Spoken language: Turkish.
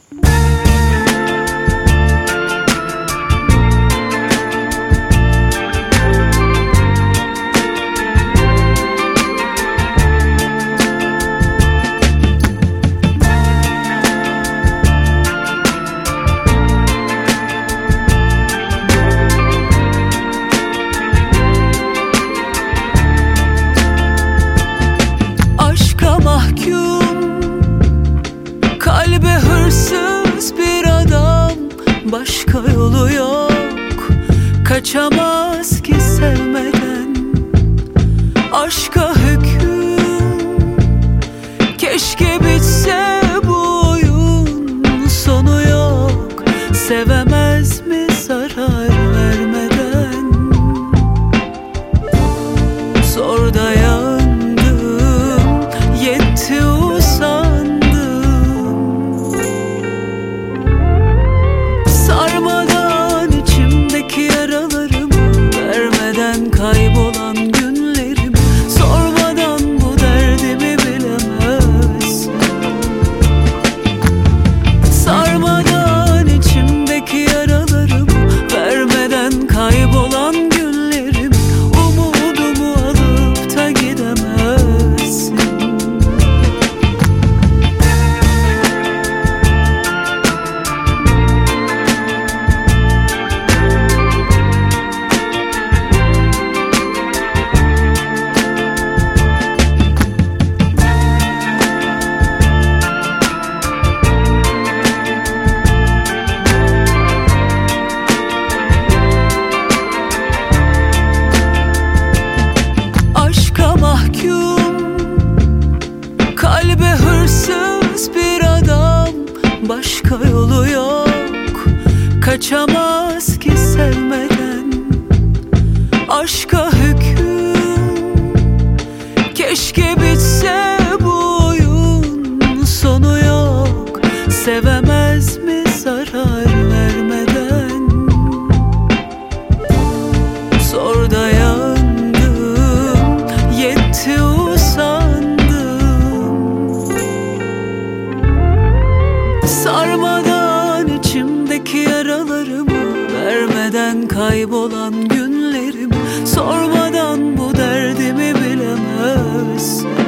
Kalbe hırsız bir adam, başka yolu yok. Kaçamaz ki sevmeden. Aşka hüküm, keşke bitse bu oyun. Sonu yok, sevemez mi zarar vermeden? Zor dayandım, yetti usandım. Sarmadan içimdeki yaralarımı, vermeden kaybolan günlerim. Sormadan bu derdimi bilemez. Sarmadan içimdeki yaralarımı, vermeden kaybolan günlerim. Umudumu alıp da gidemezsin. Kalbe hırsız bir adam, başka yolu yok. Kaçamaz ki sevmeden. Aşka hüküm, keşke bitse bu oyun. Sonu yok, sevemez mi zarar vermeden? Zor dayandım, yetti usandım. Sarmadan içimdeki yaralarımı, vermeden kaybolan günlerim. Sormadan bu derdimi bilemezsin.